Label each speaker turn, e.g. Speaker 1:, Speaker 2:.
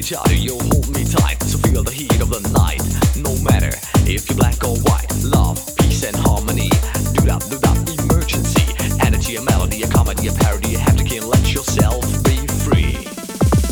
Speaker 1: shadow, you hold me tight, so feel the heat of the night. No matter if you're black or white.